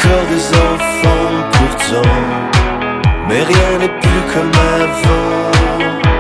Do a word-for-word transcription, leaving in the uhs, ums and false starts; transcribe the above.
encore des enfants pourtant, mais rien n'est plus comme avant.